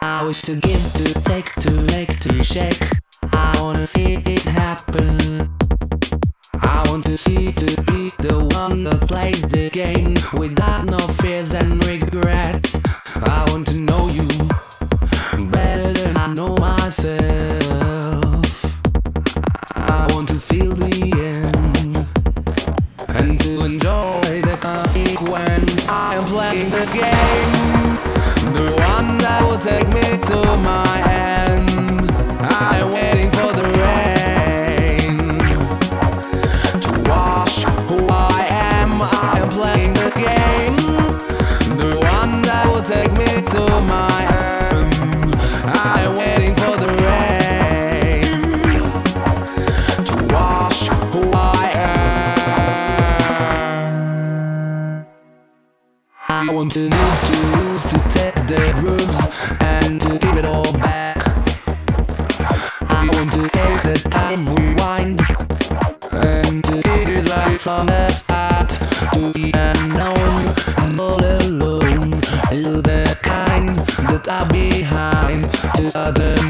I wish to give, to take, to make, to shake. I wanna see it happen. I want to see to be the one that plays the game without no fears and regrets. I want to know you better than I know myself. I want to feel the end and to enjoy the consequence. I am playing the game, the one that will take me to my end. I am waiting for the rain to wash who I am. I am playing the game, the one that will take me to my end. I am waiting for the rain to wash who I am. I want to move, to lose, to take the grooves and to give it all back. I want to take the time, rewind, and to give it right from the start. To be unknown and all alone, you're the kind that are behind. To start